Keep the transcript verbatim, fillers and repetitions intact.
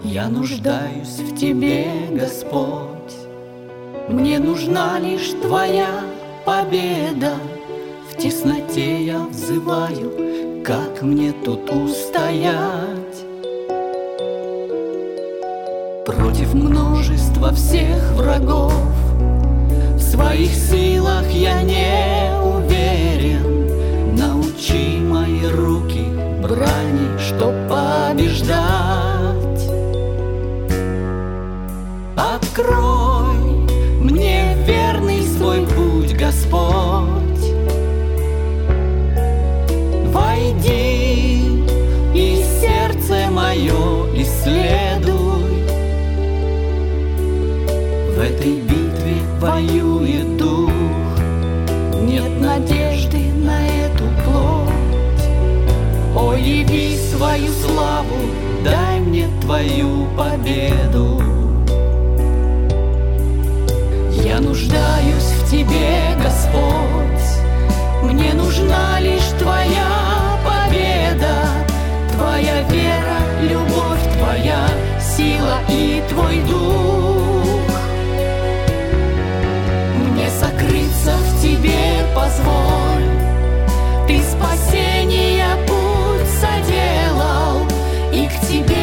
Я нуждаюсь в Тебе, Господь. Мне нужна лишь Твоя победа. В тесноте я взываю, как мне тут устоять против множества всех врагов. В своих силах я не уверен. Научи мои руки брани, чтоб побеждать. Открой мне верный свой путь, Господь. Войди и сердце мое исследуй. В этой битве воюет дух, нет надежды на эту плоть. О, яви свою славу, дай мне Твою победу. Я нуждаюсь в Тебе, Господь. Мне нужна лишь Твоя победа. Твоя вера, любовь Твоя, сила и Твой дух. Мне сокрыться в Тебе позволь. Ты спасения путь соделал, и к Тебе